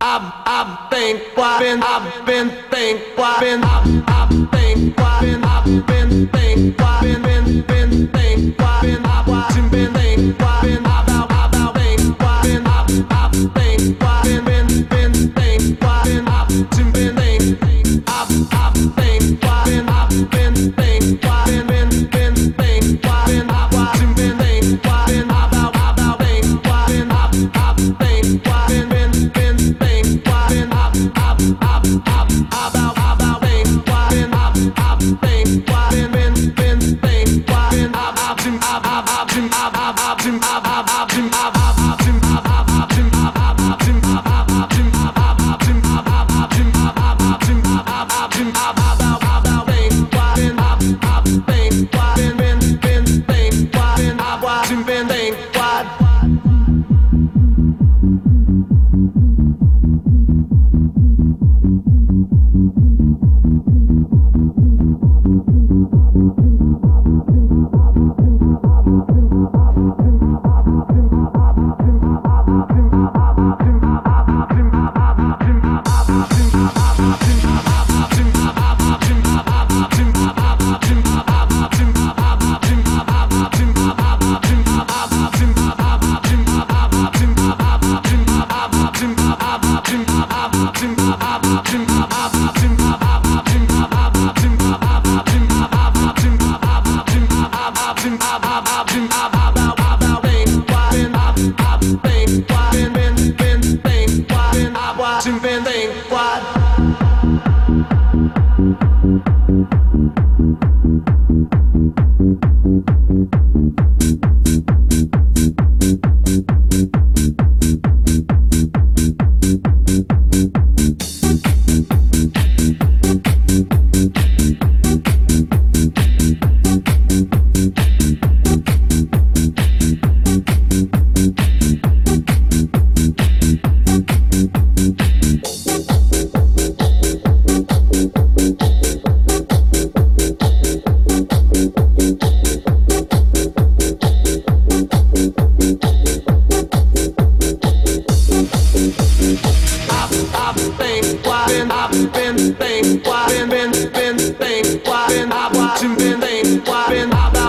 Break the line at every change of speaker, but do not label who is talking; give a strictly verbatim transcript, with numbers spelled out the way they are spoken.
I've I've been why been I've been think why been I've I've think why been I've been think why been been been think why been I've watching been think why been I've I've I've think why been I've I've think why been been been think why been I've been think I've I've think why been I've been think why been been been think why been I've watching been think why been I've I've I've think why been I've I've think why been been been think why been I've I've I've I've I've I've think why been I've I've think why been been been think why been I've I've I've I've I've I've I've I've I've been think why been been been think why been I've watching been think why been I've